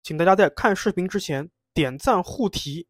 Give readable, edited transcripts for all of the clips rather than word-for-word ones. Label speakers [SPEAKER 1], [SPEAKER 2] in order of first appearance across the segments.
[SPEAKER 1] 请大家在看视频之前点赞护题。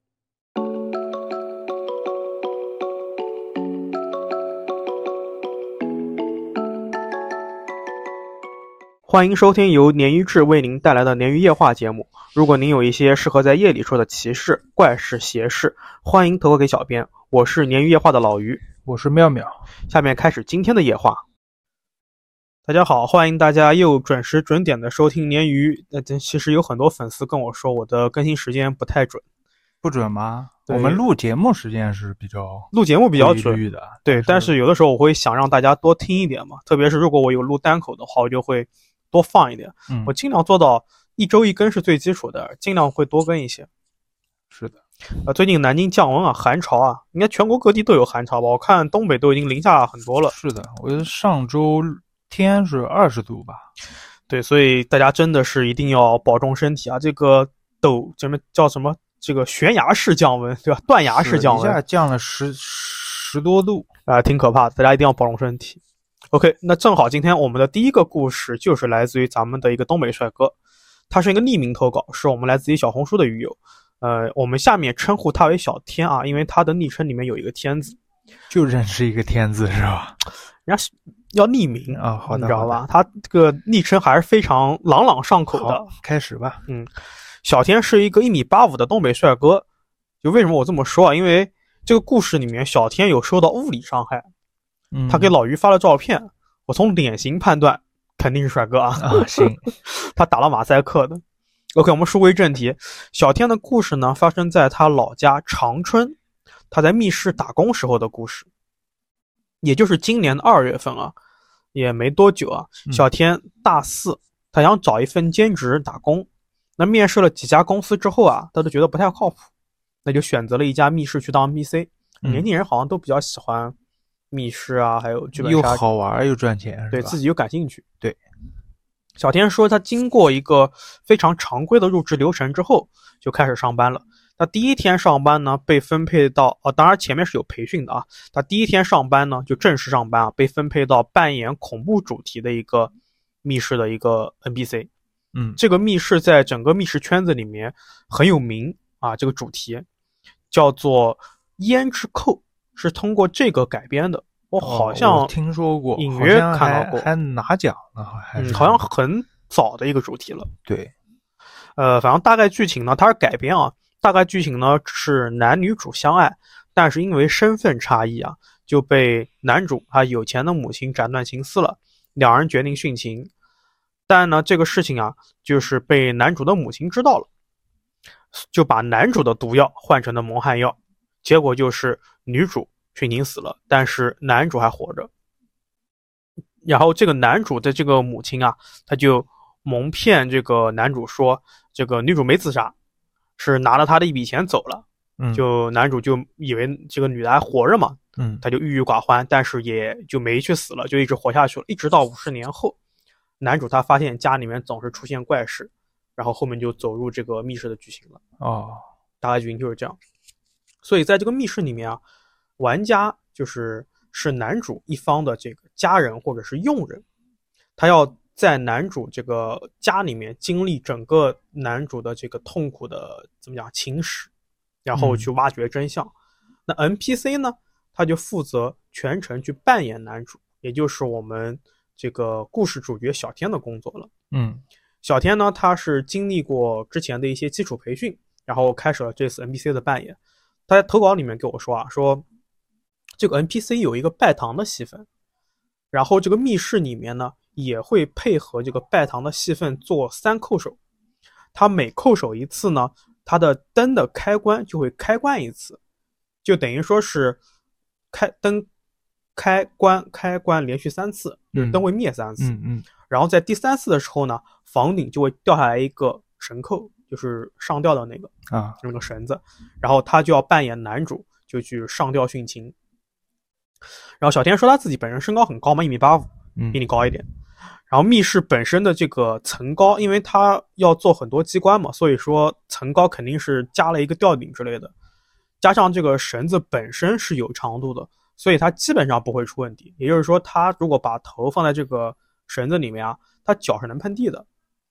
[SPEAKER 1] 欢迎收听由鲶鱼志为您带来的鲶鱼夜话节目。如果您有一些适合在夜里说的奇事、怪事、邪事，欢迎投稿给小编。我是鲶鱼夜话的老鱼，
[SPEAKER 2] 我是妙妙。
[SPEAKER 1] 下面开始今天的夜话。大家好，欢迎大家又准时准点的收听鲶鱼。其实有很多粉丝跟我说我的更新时间不太准。
[SPEAKER 2] 不准吗？我们录节目时间是比较准的，
[SPEAKER 1] 对，但是有的时候我会想让大家多听一点嘛，特别是如果我有录单口的话，我就会多放一点。我尽量做到一周一更是最基础的，尽量会多更一些。
[SPEAKER 2] 是的。
[SPEAKER 1] 最近南京降温啊，寒潮啊，应该全国各地都有寒潮吧？我看东北都已经零下很多了。
[SPEAKER 2] 是的，我觉得上周天是20度吧。
[SPEAKER 1] 对，所以大家真的是一定要保重身体啊！这个这个悬崖式降温，对吧？断崖式降温，
[SPEAKER 2] 一下降了十多度
[SPEAKER 1] 啊，挺可怕的。大家一定要保重身体。OK， 那正好今天我们的第一个故事就是来自于咱们的一个东北帅哥，他是一个匿名投稿，是我们来自于小红书的鱼友。我们下面称呼他为小天啊，因为他的昵称里面有一个天字，
[SPEAKER 2] 就认识一个天字是吧？
[SPEAKER 1] 人家要匿名
[SPEAKER 2] 啊，好的，
[SPEAKER 1] 你知道吧？他这个昵称还是非常朗朗上口的。
[SPEAKER 2] 好，开始吧。
[SPEAKER 1] 小天是一个1.85米的东北帅哥。就为什么我这么说啊？因为这个故事里面小天有受到物理伤害。他给老于发了照片，我从脸型判断肯定是帅哥啊。
[SPEAKER 2] 行。
[SPEAKER 1] 他打了马赛克的。OK， 我们书归正题。小天的故事呢，发生在他老家长春，他在密室打工时候的故事。也就是今年的2月份啊，也没多久啊。小天大4，他想找一份兼职打工。那面试了几家公司之后啊，他都觉得不太靠谱，那就选择了一家密室去当 NPC。年轻人好像都比较喜欢密室啊，还有剧本杀，
[SPEAKER 2] 又好玩又赚钱，
[SPEAKER 1] 对自己又感兴趣。
[SPEAKER 2] 对，
[SPEAKER 1] 小天说他经过一个非常常规的入职流程之后就开始上班了。他第一天上班呢，被分配到当然前面是有培训的啊。他第一天上班呢，就正式上班啊，被分配到扮演恐怖主题的一个密室的一个 NPC。这个密室在整个密室圈子里面很有名啊，这个主题叫做胭脂扣，是通过这个改编的。我好像
[SPEAKER 2] 听说过，
[SPEAKER 1] 隐约看到过，
[SPEAKER 2] 还拿奖了，
[SPEAKER 1] 好像很早的一个主题了。
[SPEAKER 2] 对，
[SPEAKER 1] 反正大概剧情呢，它是改编啊。大概剧情呢是男女主相爱，但是因为身份差异啊，就被男主他有钱的母亲斩断情丝了，两人决定殉情。但呢，这个事情啊，就是被男主的母亲知道了，就把男主的毒药换成了蒙汗药，结果就是女主殉情死了，但是男主还活着。然后这个男主的这个母亲啊，他就蒙骗这个男主说，这个女主没自杀，是拿了他的一笔钱走了。就男主就以为这个女的还活着嘛，他就郁郁寡欢，但是也就没去死了，就一直活下去了，一直到50年后。男主他发现家里面总是出现怪事，然后后面就走入这个密室的剧情了。大概剧情就是这样。所以在这个密室里面啊，玩家是男主一方的这个家人或者是佣人，他要在男主这个家里面经历整个男主的这个痛苦的情史，然后去挖掘真相。那 NPC 呢，他就负责全程去扮演男主，也就是我们这个故事主角小天的工作了。小天呢，他是经历过之前的一些基础培训，然后开始了这次 NPC 的扮演。他在投稿里面给我说啊，说这个 NPC 有一个拜堂的戏份，然后这个密室里面呢也会配合这个拜堂的戏份做3扣手。他每扣手一次呢，他的灯的开关就会开关一次，就等于说是灯开关连续3次，灯会灭3次。然后在第3次的时候呢，房顶就会掉下来一个绳扣，就是上吊的那个那个绳子，然后他就要扮演男主，就去上吊殉情。然后小天说他自己本身身高很高嘛，1.85米，比你高一点。然后密室本身的这个层高，因为他要做很多机关嘛，所以说层高肯定是加了一个吊顶之类的，加上这个绳子本身是有长度的，所以它基本上不会出问题。也就是说，他如果把头放在这个绳子里面啊，他脚是能碰地的。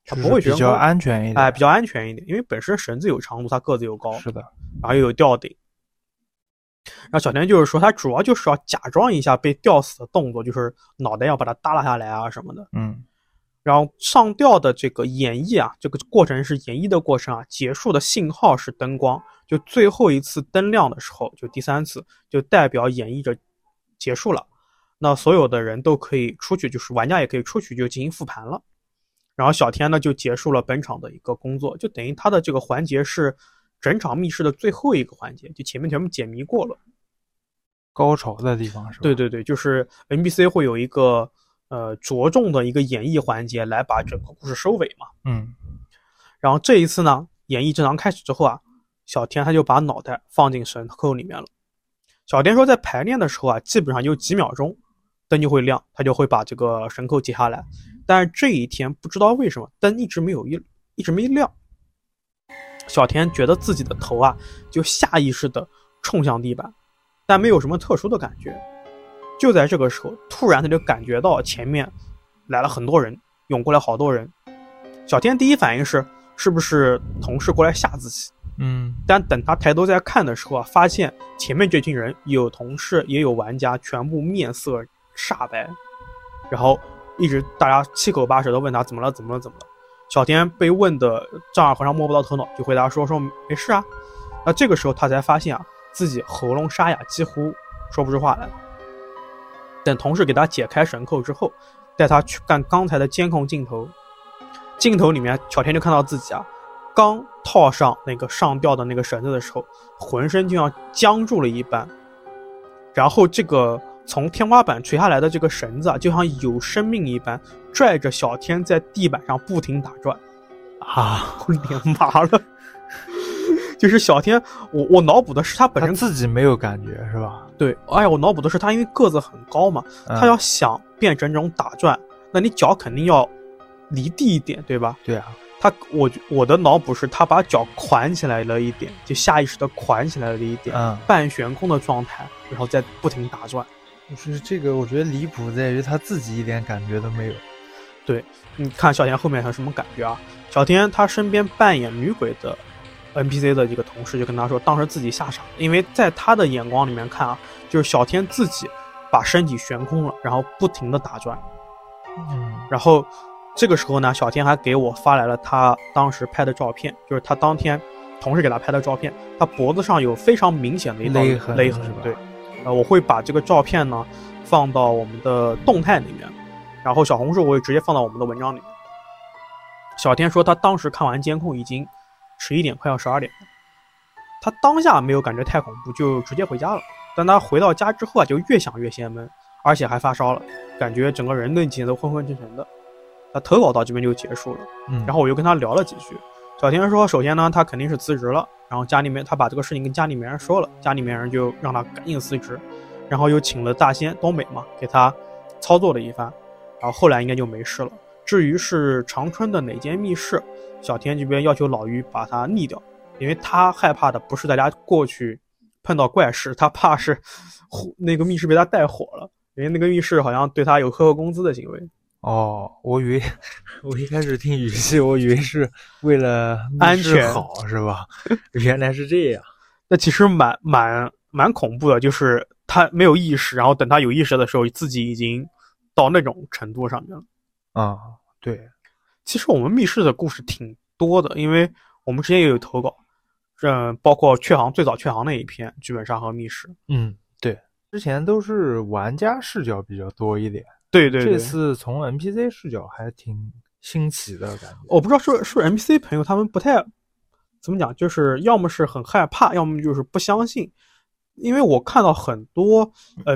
[SPEAKER 1] 它不会悬空，
[SPEAKER 2] 比较安全一点。
[SPEAKER 1] 比较安全一点，因为本身绳子有长度，它个子又高，
[SPEAKER 2] 是的，
[SPEAKER 1] 然后又有吊顶。然后小田就是说，他主要就是要假装一下被吊死的动作，就是脑袋要把它耷拉下来啊什么的。然后上吊的这个演绎啊，这个过程是演绎的过程啊，结束的信号是灯光，就最后一次灯亮的时候，就第3次，就代表演绎着结束了。那所有的人都可以出去，就是玩家也可以出去就进行复盘了。然后小天呢就结束了本场的一个工作，就等于他的这个环节是整场密室的最后一个环节，就前面全部解谜过了，
[SPEAKER 2] 高潮的地方是吧？
[SPEAKER 1] 对对对，就是 NPC 会有一个着重的一个演绎环节来把整个故事收尾嘛。然后这一次呢，演绎正常开始之后啊，小天他就把脑袋放进绳扣里面了。小天说在排练的时候啊，基本上就几秒钟灯就会亮，他就会把这个绳扣解下来。但是这一天不知道为什么灯一直没亮，小田觉得自己的头啊就下意识的冲向地板，但没有什么特殊的感觉。就在这个时候，突然他就感觉到前面来了很多人，涌过来好多人。小田第一反应是不是同事过来吓自己？但等他抬头再看的时候啊，发现前面这群人有同事也有玩家，全部面色煞白，然后一直大家七口八舌的问他怎么了。小田被问的丈二和尚摸不到头脑，就回答说没事啊。那这个时候他才发现啊，自己喉咙沙哑，几乎说不出话来。等同事给他解开绳扣之后，带他去看刚才的监控镜头里面，小田就看到自己啊，刚套上那个上吊的那个绳子的时候，浑身就像僵住了一般，然后这个从天花板垂下来的这个绳子啊，就像有生命一般，拽着小天在地板上不停打转啊！我脸麻了。就是小天，我脑补的是他本身
[SPEAKER 2] 自己没有感觉是吧？
[SPEAKER 1] 对，我脑补的是他因为个子很高嘛，他要想变成这种打转，那你脚肯定要离地一点，对吧？
[SPEAKER 2] 对啊。
[SPEAKER 1] 我的脑补是他把脚款起来了一点，就下意识的款起来了一点，半悬空的状态，然后再不停打转。
[SPEAKER 2] 就是这个，我觉得离谱在于他自己一点感觉都没有。
[SPEAKER 1] 对，你看小田后面有什么感觉啊？小田他身边扮演女鬼的 NPC 的这个同事就跟他说，当时自己吓傻了，因为在他的眼光里面看啊，就是小田自己把身体悬空了，然后不停的打转。然后这个时候呢，小天还给我发来了他当时拍的照片，就是他当天同事给他拍的照片，他脖子上有非常明显的一道勒痕。对，我会把这个照片呢放到我们的动态里面，然后小红书我会直接放到我们的文章里面。小天说他当时看完监控已经11点，快要12点了，他当下没有感觉太恐怖，就直接回家了。但他回到家之后啊，就越想越邪门，而且还发烧了，感觉整个人那几天都昏昏沉沉的。他投稿到这边就结束了，然后我又跟他聊了几句。小田说，首先呢，他肯定是辞职了，然后家里面他把这个事情跟家里面人说了，家里面人就让他赶紧辞职，然后又请了大仙东北嘛，给他操作了一番，然后后来应该就没事了。至于是长春的哪间密室，小田这边要求老于把他匿掉，因为他害怕的不是大家过去碰到怪事，他怕是那个密室被他带火了，因为那个密室好像对他有克扣工资的行为。
[SPEAKER 2] 我一开始听语气，我以为是为了
[SPEAKER 1] 安全
[SPEAKER 2] 好是吧？原来是这样。
[SPEAKER 1] 那其实蛮恐怖的，就是他没有意识，然后等他有意识的时候，自己已经到那种程度上面了。
[SPEAKER 2] 对。
[SPEAKER 1] 其实我们密室的故事挺多的，因为我们之前也有投稿，包括最早确航那一篇剧本杀和密室。
[SPEAKER 2] 对，之前都是玩家视角比较多一点。
[SPEAKER 1] 对，
[SPEAKER 2] 这次从 NPC 视角还挺新奇的感觉。
[SPEAKER 1] 我不知道是 NPC 朋友他们不太怎么讲，就是要么是很害怕，要么就是不相信。因为我看到很多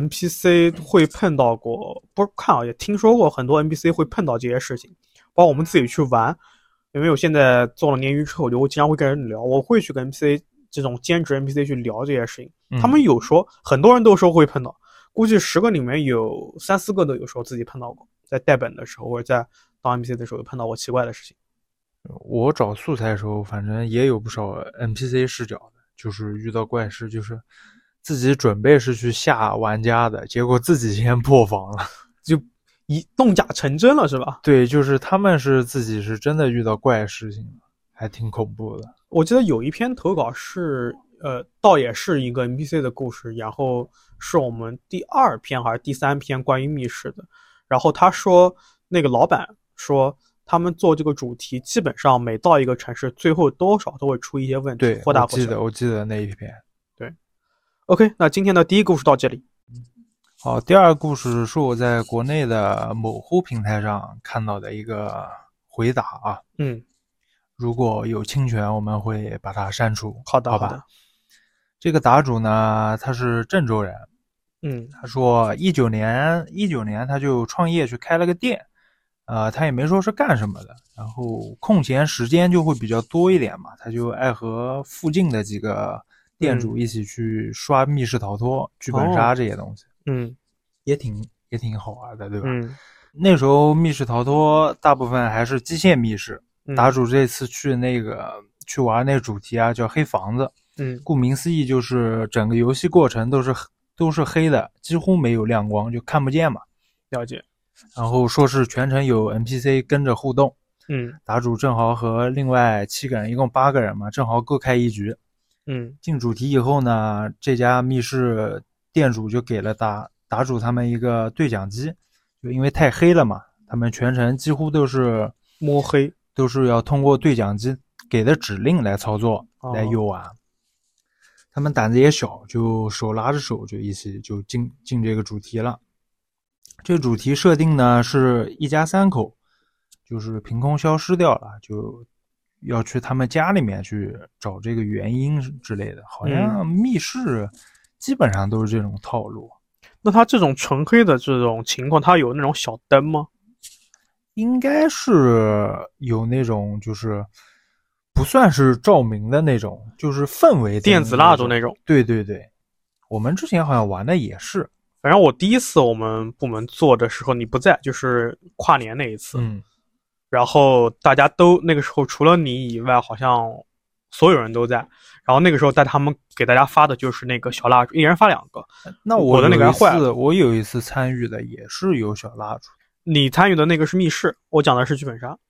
[SPEAKER 1] NPC 会碰到过，不是看也听说过很多 NPC 会碰到这些事情，包括我们自己去玩。因为我现在做了鲶鱼之后，我经常会跟人聊，我会去跟 NPC 这种兼职 NPC 去聊这些事情。他们有说，很多人都说会碰到。估计10个里面有3、4个都有时候自己碰到过，在带本的时候或者在当 NPC 的时候有碰到过奇怪的事情。
[SPEAKER 2] 我找素材的时候，反正也有不少 NPC 视角的，就是遇到怪事，就是自己准备是去吓玩家的，结果自己先破防了。
[SPEAKER 1] 就弄假成真了是吧？
[SPEAKER 2] 对，就是他们是自己是真的遇到怪事情了，还挺恐怖的。
[SPEAKER 1] 我记得有一篇投稿是倒也是一个 NPC 的故事，然后是我们第2篇还是第3篇关于密室的。然后他说那个老板说他们做这个主题基本上每到一个城市最后多少都会出一些问题，
[SPEAKER 2] 对，
[SPEAKER 1] 或大或小。
[SPEAKER 2] 我记得那一篇。
[SPEAKER 1] 对 OK， 那今天的第一个故事到这里。
[SPEAKER 2] 好，第二个故事是我在国内的某乎平台上看到的一个回答啊。如果有侵权我们会把它删除。
[SPEAKER 1] 好的。
[SPEAKER 2] 好吧。这个答主呢他是郑州人。他说19年他就创业去开了个店，他也没说是干什么的，然后空闲时间就会比较多一点嘛，他就爱和附近的几个店主一起去刷密室逃脱、剧本杀这些东西。也挺好玩的，对吧？那时候密室逃脱大部分还是机械密室。答主这次去玩那个主题啊，叫黑房子。顾名思义就是整个游戏过程都是黑的，几乎没有亮光，就看不见嘛。
[SPEAKER 1] 了解。
[SPEAKER 2] 然后说是全程有 NPC 跟着互动。答主正好和另外7个人，一共8个人嘛，正好各开一局。进主题以后呢，这家密室店主就给了答主他们一个对讲机，就因为太黑了嘛，他们全程几乎都是
[SPEAKER 1] 摸黑，
[SPEAKER 2] 都是要通过对讲机给的指令来操作，来游玩。他们胆子也小，就手拉着手就一起就进这个主题了。这个主题设定呢是一家3口，就是凭空消失掉了，就要去他们家里面去找这个原因之类的。好像密室基本上都是这种套路。
[SPEAKER 1] 那他这种纯黑的这种情况，他有那种小灯吗？
[SPEAKER 2] 应该是有那种，就是不算是照明的那种，就是氛围
[SPEAKER 1] 电子蜡烛那种。
[SPEAKER 2] 对，我们之前好像玩的也是。
[SPEAKER 1] 反正我第一次我们部门做的时候你不在，就是跨年那一次。然后大家都那个时候除了你以外，好像所有人都在。然后那个时候他们给大家发的就是那个小蜡烛，一人发2个。
[SPEAKER 2] 那我的那个坏了。我有一次参与的也是有小蜡烛。
[SPEAKER 1] 你参与的那个是密室，我讲的是剧本杀。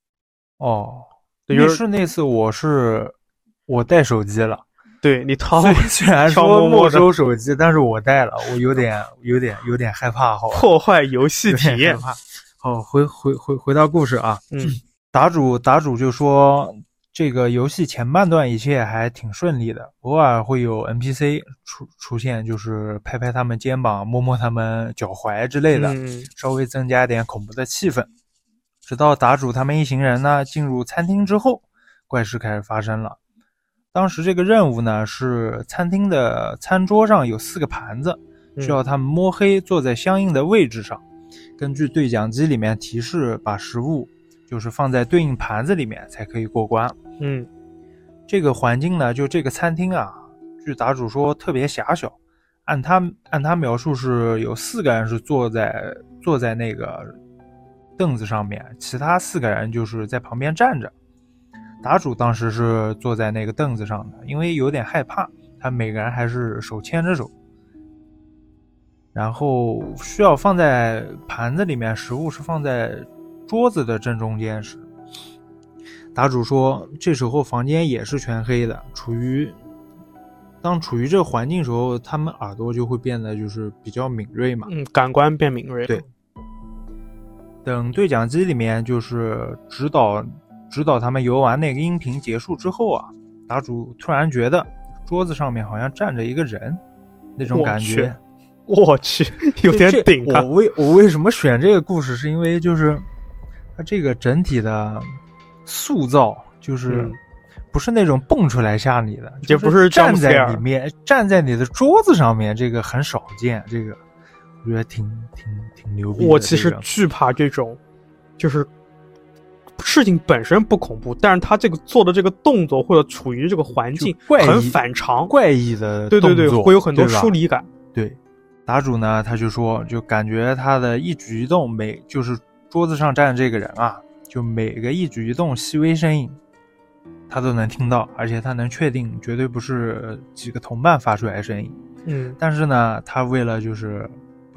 [SPEAKER 2] 密室那次我带手机了。
[SPEAKER 1] 对，你
[SPEAKER 2] 虽然说没收手机，但是我带了，我有点害怕，好吧？
[SPEAKER 1] 破坏游戏体验。
[SPEAKER 2] 好，回到故事啊。答主就说这个游戏前半段一切还挺顺利的，偶尔会有 NPC 出现，就是拍拍他们肩膀，摸摸他们脚踝之类的，稍微增加点恐怖的气氛。直到答主他们一行人呢进入餐厅之后，怪事开始发生了。当时这个任务呢是餐厅的餐桌上有4个盘子，需要他们摸黑坐在相应的位置上，根据对讲机里面提示把食物就是放在对应盘子里面才可以过关。这个环境呢，就这个餐厅啊，据答主说特别狭小，按他描述是有4个人是坐在那个凳子上面，其他4个人就是在旁边站着。答主当时是坐在那个凳子上的，因为有点害怕，他每个人还是手牵着手。然后需要放在盘子里面，食物是放在桌子的正中间时。答主说这时候房间也是全黑的，处于这个环境时候，他们耳朵就会变得就是比较敏锐嘛。
[SPEAKER 1] 感官变敏锐。
[SPEAKER 2] 对。等对讲机里面就是指导他们游玩那个音频结束之后啊，答主突然觉得桌子上面好像站着一个人，那种感觉。
[SPEAKER 1] 我去，有点顶啊！
[SPEAKER 2] 我为什么选这个故事，是因为就是它这个整体的塑造就是不是那种蹦出来吓你的，
[SPEAKER 1] 也不是
[SPEAKER 2] 站在里面，站在你的桌子上面，这个很少见，这个我觉得挺牛逼的。
[SPEAKER 1] 我其实惧怕这种，就是事情本身不恐怖，但是他这个做的这个动作或者处于这个环境很反常、
[SPEAKER 2] 怪异的动作，
[SPEAKER 1] 对，会有很多疏离感。
[SPEAKER 2] 对，答主呢，他就说，就感觉他的一举一动，就是桌子上站这个人啊，就每个一举一动、细微声音，他都能听到，而且他能确定绝对不是几个同伴发出来的声音。
[SPEAKER 1] 嗯，
[SPEAKER 2] 但是呢，他为了就是不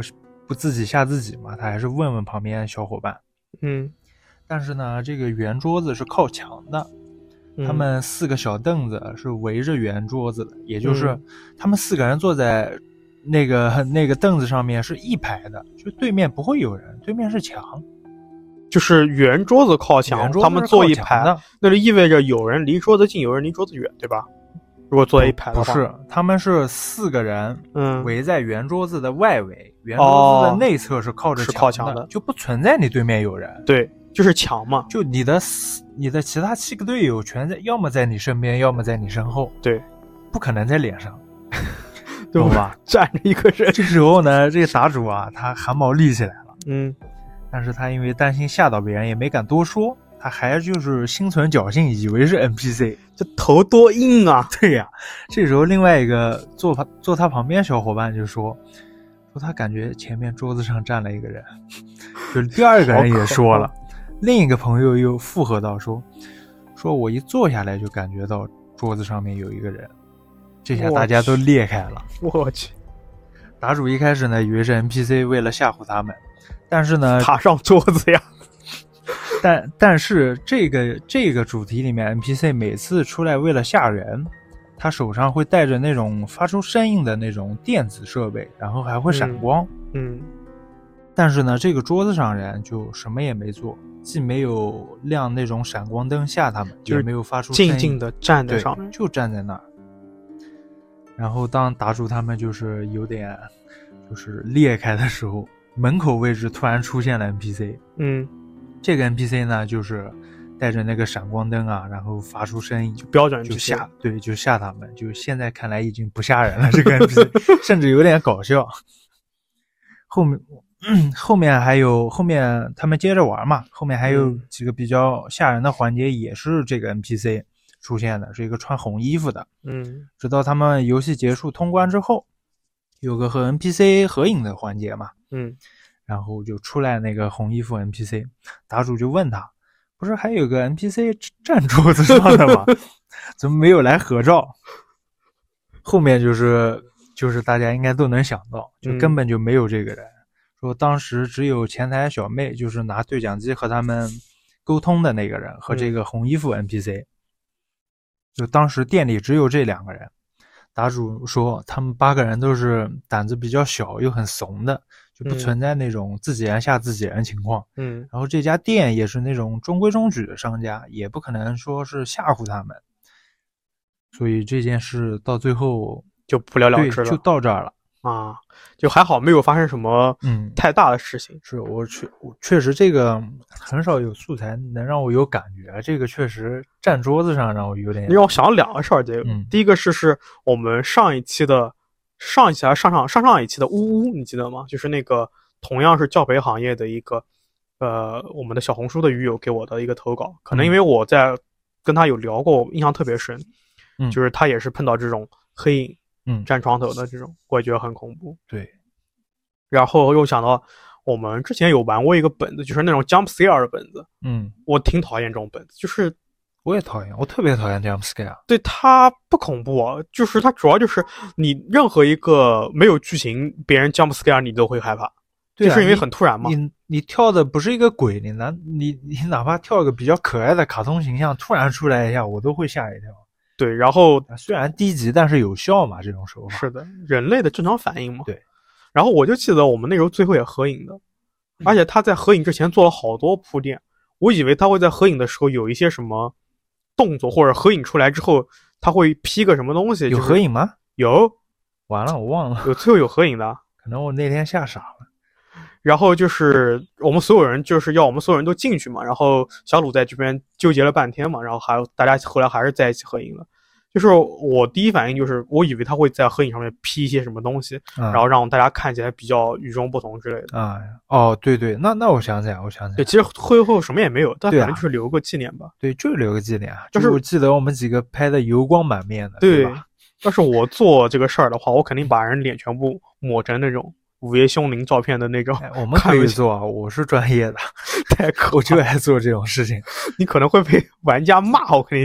[SPEAKER 2] 不自己吓自己嘛，他还是问问旁边小伙伴。但是呢，这个圆桌子是靠墙的，他们4个小凳子是围着圆桌子的，也就是他们4个人坐在那个凳子上面是一排的，就对面不会有人，对面是墙。
[SPEAKER 1] 就是圆桌子靠墙，他们坐一排，那就意味着有人离桌子近，有人离桌子远，对吧？如果坐在一排的话，
[SPEAKER 2] 不是，他们是4个人，围在圆桌子的外围，圆桌子的内侧是靠着墙的，就不存在你对面有人。
[SPEAKER 1] 对，就是墙嘛。
[SPEAKER 2] 就你的其他7个队友全在，要么在你身边，要么在你身后。
[SPEAKER 1] 对，
[SPEAKER 2] 不可能在脸上，
[SPEAKER 1] 懂吧？站着一个人。
[SPEAKER 2] 这时候呢，这个打主啊，他汗毛立起来了。但是他因为担心吓到别人，也没敢多说，他还就是心存侥幸，以为是 NPC，
[SPEAKER 1] 这头多硬啊！
[SPEAKER 2] 对呀，这时候另外一个坐他旁边小伙伴就说他感觉前面桌子上站了一个人，就第2个人也说了，另一个朋友又附和到说我一坐下来就感觉到桌子上面有一个人，这下大家都裂开了。
[SPEAKER 1] 我去！
[SPEAKER 2] 打主一开始呢以为是 NPC 为了吓唬他们。但是呢，
[SPEAKER 1] 爬上桌子呀！
[SPEAKER 2] 但是这个主题里面 NPC 每次出来为了吓人，他手上会带着那种发出声音的那种电子设备，然后还会闪光。但是呢，这个桌子上人就什么也没做，既没有亮那种闪光灯吓他们，也没有发出声音，
[SPEAKER 1] 静静的站在上面，
[SPEAKER 2] 就站在那儿。然后当打主他们就是有点就是裂开的时候，门口位置突然出现了 NPC， 这个 NPC 呢就是带着那个闪光灯啊，然后发出声音，
[SPEAKER 1] 就标准
[SPEAKER 2] 就吓，对，就吓他们。就现在看来已经不吓人了，这个 NPC 甚至有点搞笑。后面他们接着玩嘛，后面还有几个比较吓人的环节，也是这个 NPC 出现的，是一个穿红衣服的。直到他们游戏结束通关之后，有个和 NPC 合影的环节嘛。然后就出来那个红衣服 NPC， 打主就问他，不是还有个 NPC 站桌子上的吗？怎么没有来合照？后面就是大家应该都能想到，就根本就没有这个人。说当时只有前台小妹，就是拿对讲机和他们沟通的那个人，和这个红衣服 NPC，就当时店里只有这2个人。打主说他们8个人都是胆子比较小又很怂的，就不存在那种自己人吓自己人情况。然后这家店也是那种中规中矩的商家，也不可能说是吓唬他们，所以这件事到最后
[SPEAKER 1] 就不了了之了，
[SPEAKER 2] 就到这儿了
[SPEAKER 1] 啊，就还好没有发生什么太大的事情。
[SPEAKER 2] 是我确实这个很少有素材能让我有感觉，这个确实站桌子上让我有点。
[SPEAKER 1] 你让我想了2个事儿，这个第一个是我们上一期的上一期的呜呜，你记得吗？就是那个同样是教培行业的一个我们的小红书的鱼友给我的一个投稿，可能因为我在跟他有聊过，印象特别深，就是他也是碰到这种黑影。站床头的这种，我也觉得很恐怖。
[SPEAKER 2] 对，
[SPEAKER 1] 然后又想到我们之前有玩过一个本子，就是那种 jump scare 的本子。我挺讨厌这种本子，就是
[SPEAKER 2] 我也讨厌，我特别讨厌 jump scare。
[SPEAKER 1] 对，它不恐怖啊，就是它主要就是你任何一个没有剧情，别人 jump scare 你都会害怕，
[SPEAKER 2] 对
[SPEAKER 1] 就是因为很突然嘛。
[SPEAKER 2] 你跳的不是一个鬼，你哪怕跳一个比较可爱的卡通形象，突然出来一下，我都会吓一跳。
[SPEAKER 1] 对，然后
[SPEAKER 2] 虽然低级，但是有效嘛，这种手法。
[SPEAKER 1] 是的，人类的正常反应嘛。
[SPEAKER 2] 对。
[SPEAKER 1] 然后我就记得我们那时候最后也合影的，而且他在合影之前做了好多铺垫。我以为他会在合影的时候有一些什么动作，或者合影出来之后他会P个什么东西。
[SPEAKER 2] 有合影吗？
[SPEAKER 1] 有。
[SPEAKER 2] 完了，我忘了。
[SPEAKER 1] 最后有合影的。
[SPEAKER 2] 可能我那天吓傻了。
[SPEAKER 1] 然后就是我们所有人就是要我们所有人都进去嘛，然后小鲁在这边纠结了半天嘛，然后大家后来还是在一起合影了。就是我第一反应就是我以为他会在合影上面 P 一些什么东西，然后让大家看起来比较与众不同之类的。
[SPEAKER 2] 对，那我想起来。
[SPEAKER 1] 对，其实会后什么也没有，但反正就是留个纪念吧。
[SPEAKER 2] 对，就是留个纪念。就是我记得我们几个拍的油光满面的，对吧？
[SPEAKER 1] 要是我做这个事儿的话，我肯定把人脸全部抹成那种午夜凶铃照片的那种。
[SPEAKER 2] 我们可以做啊，我是专业的，
[SPEAKER 1] 太可
[SPEAKER 2] 我就爱做这种事情。
[SPEAKER 1] 你可能会被玩家骂，我跟你讲。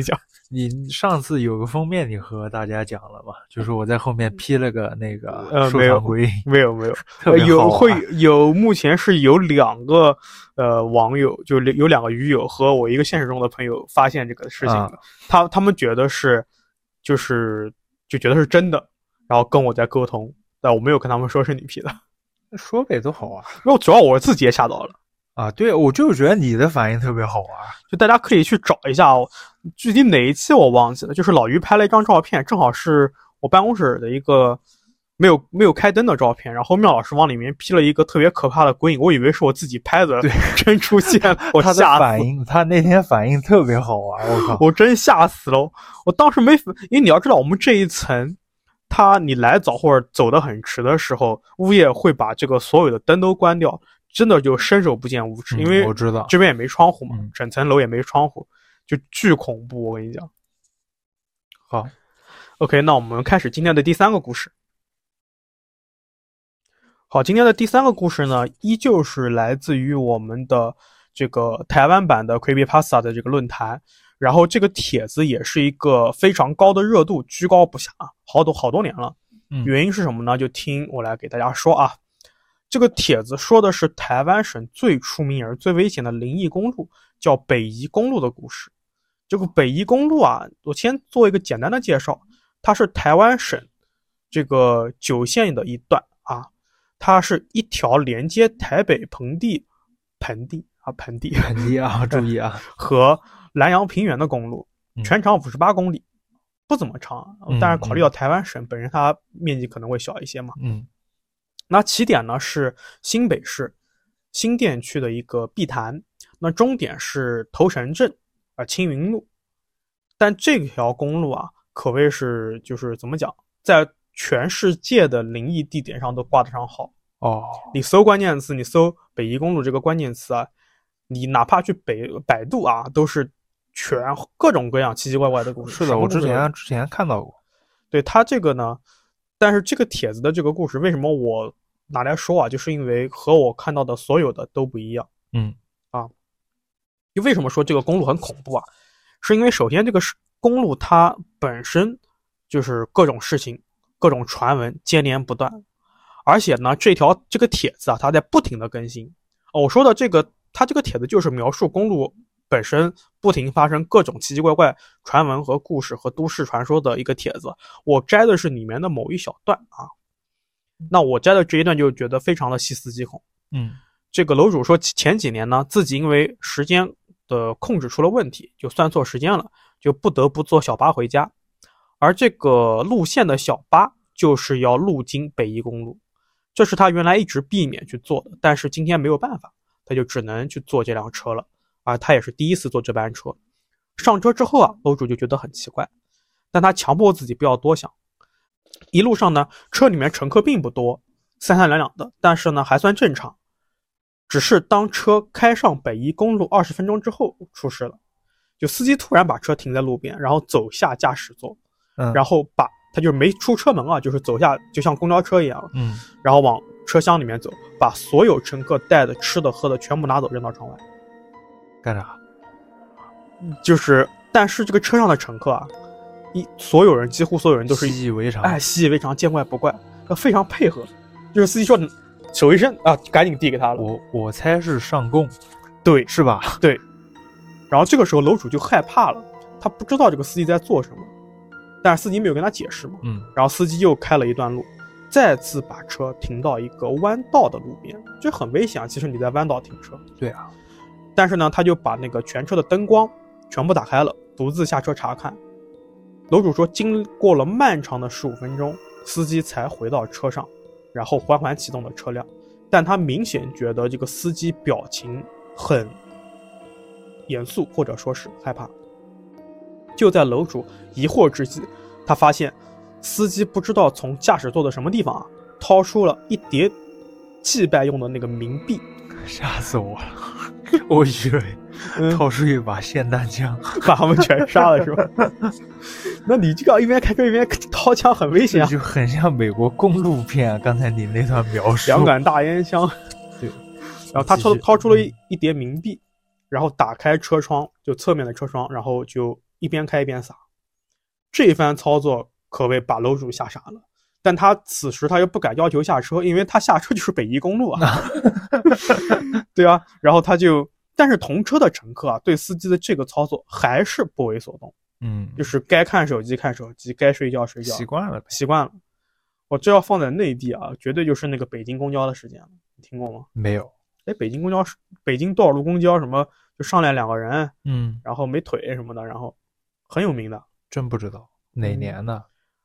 [SPEAKER 2] 你上次有个封面，你和大家讲了嘛？就是我在后面披了个那个收藏龟，
[SPEAKER 1] 没有，
[SPEAKER 2] 特别好玩。
[SPEAKER 1] 有目前是有2个网友，就有2个鱼友和我一个现实中的朋友发现这个事情的，他们觉得是就觉得是真的，然后跟我在沟通，但我没有跟他们说是你批的。
[SPEAKER 2] 说呗都好啊，
[SPEAKER 1] 因为主要我自己也吓到了
[SPEAKER 2] 啊。对，我就觉得你的反应特别好玩，
[SPEAKER 1] 就大家可以去找一下具体哪一期我忘记了，就是老于拍了一张照片，正好是我办公室的一个没有开灯的照片，然后妙老师往里面 P 了一个特别可怕的鬼影，我以为是我自己拍的，
[SPEAKER 2] 对，
[SPEAKER 1] 真出现了，我吓死了。
[SPEAKER 2] 他那天反应特别好玩，我靠，
[SPEAKER 1] 我真吓死了。我当时因为你要知道我们这一层你来早或者走得很迟的时候，物业会把这个所有的灯都关掉，真的就伸手不见五指，因为
[SPEAKER 2] 我知道
[SPEAKER 1] 这边也没窗户嘛，整层楼也没窗户，就巨恐怖，我跟你讲。
[SPEAKER 2] 好
[SPEAKER 1] ，OK， 那我们开始今天的第3个故事。好，今天的第3个故事呢，依旧是来自于我们的这个台湾版的 Creepypasta 的这个论坛。然后这个帖子也是一个非常高的热度，居高不下，好多年了。原因是什么呢？就听我来给大家说啊。这个帖子说的是台湾省最出名而最危险的灵异公路，叫北宜公路的故事。这个北宜公路啊，我先做一个简单的介绍，它是台湾省这个9线的一段啊，它是一条连接台北盆地
[SPEAKER 2] 啊，注意啊，
[SPEAKER 1] 和南洋平原的公路，全长58公里，不怎么长，但是考虑到台湾省本身它面积可能会小一些嘛。那起点呢是新北市新店区的一个碧潭，那终点是头城镇青云路。但这条公路啊，可谓是就是怎么讲，在全世界的灵异地点上都挂得上号。你搜关键词，你搜北宜公路这个关键词啊，你哪怕去百度啊，都是全各种各样奇奇怪怪的故事。
[SPEAKER 2] 是的，我之前看到过。
[SPEAKER 1] 对，它这个呢，但是这个帖子的这个故事为什么我拿来说啊，就是因为和我看到的所有的都不一样。为什么说这个公路很恐怖啊？是因为首先这个公路它本身就是各种事情各种传闻接连不断，而且呢这个帖子啊，它在不停的更新。我说的它这个帖子就是描述公路本身不停发生各种奇奇怪怪传闻和故事和都市传说的一个帖子，我摘的是里面的某一小段啊。那我摘的这一段就觉得非常的细思极恐。这个楼主说前几年呢，自己因为时间的控制出了问题，就算错时间了，就不得不坐小巴回家。而这个路线的小巴就是要路经北宜公路，这是他原来一直避免去坐的，但是今天没有办法，他就只能去坐这辆车了。而他也是第一次坐这班车。上车之后啊，楼主就觉得很奇怪，但他强迫自己不要多想。一路上呢，车里面乘客并不多，三三两两的，但是呢还算正常。只是当车开上北宜公路20分钟之后出事了，就司机突然把车停在路边，然后走下驾驶座，然后他就是没出车门啊，就是走下，就像公交车一样，然后往车厢里面走，把所有乘客带的吃的喝的全部拿走，扔到窗外。
[SPEAKER 2] 干啥？
[SPEAKER 1] 但是这个车上的乘客啊，几乎所有人都是
[SPEAKER 2] 习以为常，
[SPEAKER 1] 习以为常，见怪不怪，非常配合。就是司机说手一伸啊，赶紧递给他了。
[SPEAKER 2] 我猜是上供，
[SPEAKER 1] 对，
[SPEAKER 2] 是吧？
[SPEAKER 1] 对。然后这个时候楼主就害怕了，他不知道这个司机在做什么，但是司机没有跟他解释嘛。然后司机又开了一段路，再次把车停到一个弯道的路边，这很危险啊！其实你在弯道停车，
[SPEAKER 2] 对啊。
[SPEAKER 1] 但是呢，他就把那个全车的灯光全部打开了，独自下车查看。楼主说，经过了漫长的15分钟，司机才回到车上，然后缓缓启动了车辆。但他明显觉得这个司机表情很严肃，或者说是害怕。就在楼主疑惑之际，他发现司机不知道从驾驶座的什么地方啊，掏出了一叠祭拜用的那个冥币。
[SPEAKER 2] 吓死我了！我以为掏出一把霰弹枪，
[SPEAKER 1] 把他们全杀了是吧？那你这个一边开车一边掏枪很危险啊，
[SPEAKER 2] 就很像美国公路片。刚才你那段描述，
[SPEAKER 1] 两杆大烟枪，对。然后他掏出了一叠冥币，然后打开车窗，就侧面的车窗，然后就一边开一边撒。这一番操作可谓把楼主吓傻了，但他此时他又不敢要求下车，因为他下车就是北宜公路啊。对啊，然后但是同车的乘客啊，对司机的这个操作还是不为所动。就是该看手机看手机，该睡觉睡觉，
[SPEAKER 2] 习惯了。
[SPEAKER 1] 我这要放在内地啊，绝对就是那个北京公交的事件了，你听过吗？
[SPEAKER 2] 没有。
[SPEAKER 1] 北京多少路公交什么就上来2个人，然后没腿什么的，然后很有名的。
[SPEAKER 2] 真不知道哪年的。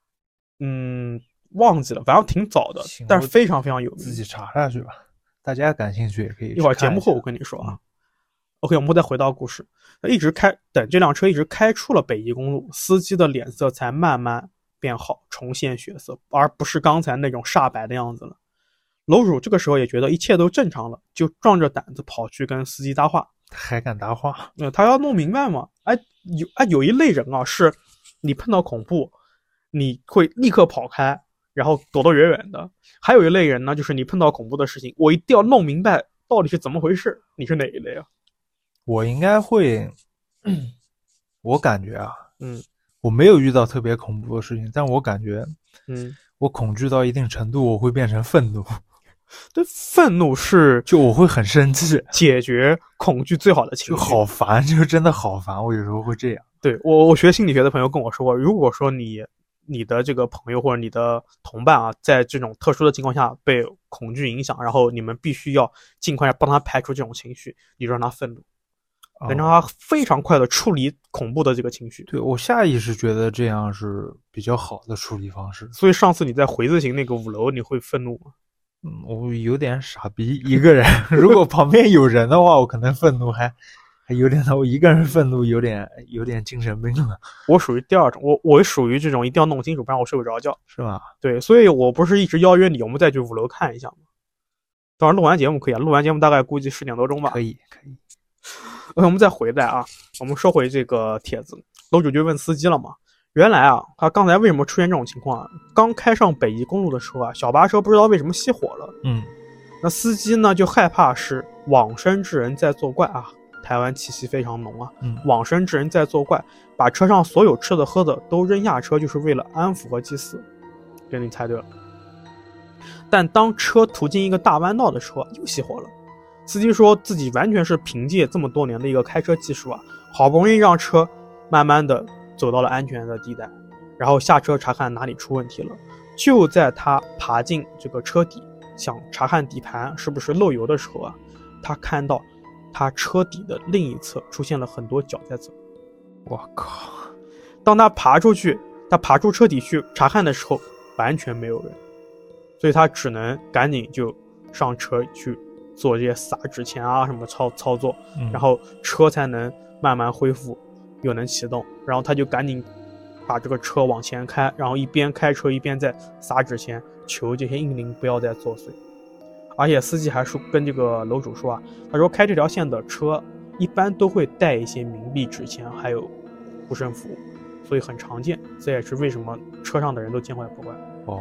[SPEAKER 1] 忘记了，反正挺早的，但是非常非常有名。
[SPEAKER 2] 自己查下去吧，大家感兴趣也可以。
[SPEAKER 1] 一会儿节目后我跟你说啊。OK， 我们再回到故事，等这辆车一直开出了北宜公路，司机的脸色才慢慢变好，重现血色，而不是刚才那种煞白的样子了。楼主这个时候也觉得一切都正常了，就壮着胆子跑去跟司机搭话。
[SPEAKER 2] 还敢搭话？
[SPEAKER 1] 他要弄明白嘛。有一类人啊，是你碰到恐怖你会立刻跑开，然后躲得远远的。还有一类人呢，就是你碰到恐怖的事情，我一定要弄明白到底是怎么回事。你是哪一类啊？
[SPEAKER 2] 我应该会，我感觉啊，我没有遇到特别恐怖的事情，但我感觉，我恐惧到一定程度，我会变成愤怒。
[SPEAKER 1] 对，愤怒是
[SPEAKER 2] 就我会很生气，
[SPEAKER 1] 解决恐惧最好的情绪。
[SPEAKER 2] 就好烦，就真的好烦。我有时候会这样。
[SPEAKER 1] 对，我学心理学的朋友跟我说过，如果说你的这个朋友或者你的同伴啊，在这种特殊的情况下被恐惧影响，然后你们必须要尽快帮他排除这种情绪，你就让他愤怒。能让他非常快的处理恐怖的这个情绪。
[SPEAKER 2] 对，我下意识觉得这样是比较好的处理方式。
[SPEAKER 1] 所以上次你在回字形那个5楼，你会愤怒吗？
[SPEAKER 2] 我有点傻逼一个人。如果旁边有人的话，我可能愤怒还有点我一个人愤怒有点精神病了。
[SPEAKER 1] 我属于第二种，我属于这种一定要弄清楚，不然我睡不着觉，
[SPEAKER 2] 是吧？
[SPEAKER 1] 对，所以我不是一直邀约你，我们再去5楼看一下吗？当然录完节目可以啊，录完节目大概估计10点多钟吧。
[SPEAKER 2] 可以。
[SPEAKER 1] 我们再回来啊，我们说回这个帖子，楼主就问司机了嘛。原来啊，他刚才为什么出现这种情况啊？刚开上北宜公路的时候啊，小巴车不知道为什么熄火了。那司机呢就害怕是往生之人在作怪啊，台湾气息非常浓啊。往生之人在作怪，把车上所有吃的喝的都扔下车，就是为了安抚和祭祀。这你猜对了。但当车途经一个大弯道的时候又熄火了。司机说自己完全是凭借这么多年的一个开车技术啊，好不容易让车慢慢的走到了安全的地带，然后下车查看哪里出问题了。就在他爬进这个车底想查看底盘是不是漏油的时候啊，他看到他车底的另一侧出现了很多脚在走。
[SPEAKER 2] 我靠！
[SPEAKER 1] 当他爬出车底去查看的时候，完全没有人，所以他只能赶紧就上车去做这些撒纸钱啊什么操作，然后车才能慢慢恢复，又能启动。然后他就赶紧把这个车往前开，然后一边开车一边在撒纸钱，求这些阴灵不要再作祟。而且司机还说跟这个楼主说啊，他说开这条线的车一般都会带一些冥币纸钱还有护身符，所以很常见。这也是为什么车上的人都见怪不怪。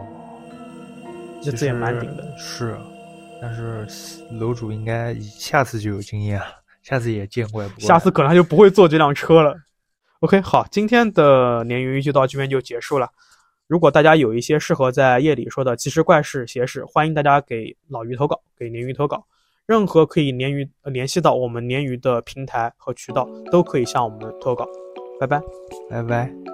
[SPEAKER 1] 这也蛮顶的。
[SPEAKER 2] 是，但是楼主应该下次就有经验了，下次也见怪不怪，
[SPEAKER 1] 下次可能他就不会坐这辆车了。OK， 好，今天的鲶鱼就到这边就结束了。如果大家有一些适合在夜里说的奇事怪事邪事，欢迎大家给老鱼投稿，给鲶鱼投稿。任何可以联系到我们鲶鱼的平台和渠道都可以向我们投稿。拜拜。